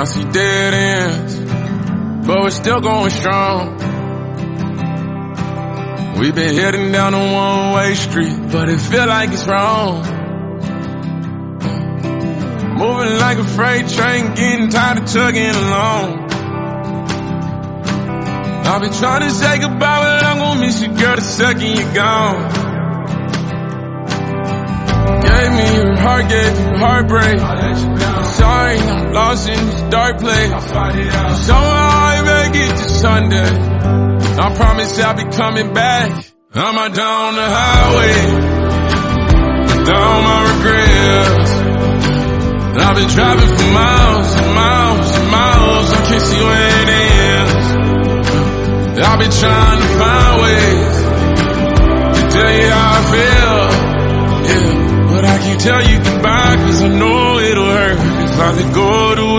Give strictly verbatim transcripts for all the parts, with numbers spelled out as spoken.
see dead ends, but we're still going strong. We've been heading down a one-way street, but it feel like it's wrong. Moving like a freight train, getting tired of chugging along. I've been trying to say goodbye, but I'm gonna miss you, girl, the second you're gone. Gave me your heart, gave you heartbreak. Sorry, I'm lost in this dark place. Somehow I make it to Sunday. I promise I'll be coming back. I'm out down the highway, down my regrets. I've been driving for miles and miles and miles, I can't see where it ends. I've been trying to find ways to tell you how I feel, yeah. But I can't tell you goodbye, cause I know it'll hurt if I let go of the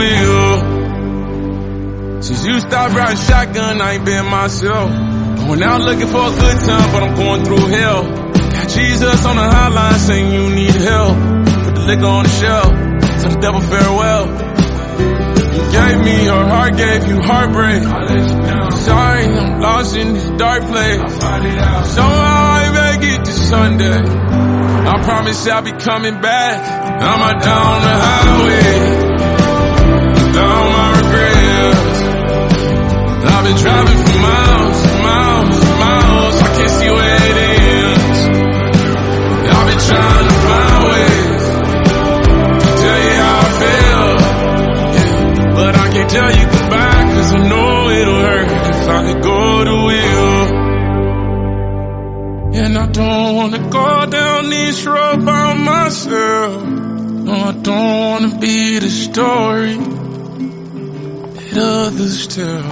wheel. Since you stopped riding shotgun, I ain't been myself. Going out looking for a good time, but I'm going through hell. Got Jesus on the hotline saying you need help. Put the liquor on the shelf, tell the devil farewell. You gave me your heart, gave you heartbreak. Sorry, I'm lost in this dark place. Somehow I make it to Sunday. I promise I'll be coming back. I'm out down the highway, down my regrets. I've been driving for miles and miles and miles, I can't see where it ends. I've been trying to find ways to tell you how I feel, yeah. But I can't tell you goodbye, cause I know it'll hurt if I let go of the wheel. And I don't wanna go down this road by myself. No, I don't wanna be the story that others tell.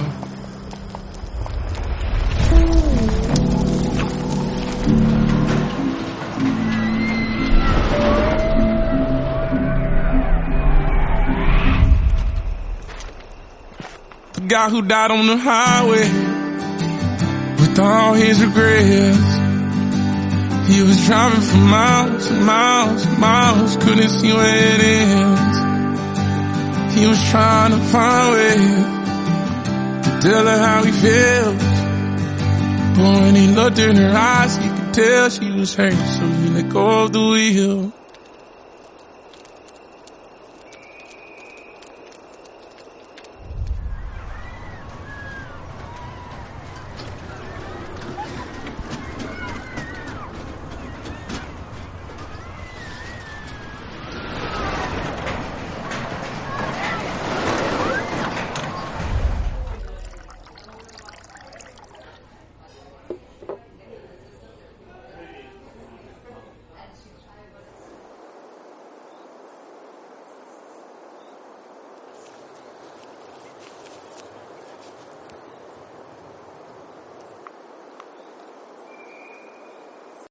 The guy who died on the highway with all his regrets. He was driving for miles and miles and miles, couldn't see where it ends. He was trying to find ways to tell her how he feels. But when he looked in her eyes, he could tell she was hurt, so he let go of the wheel.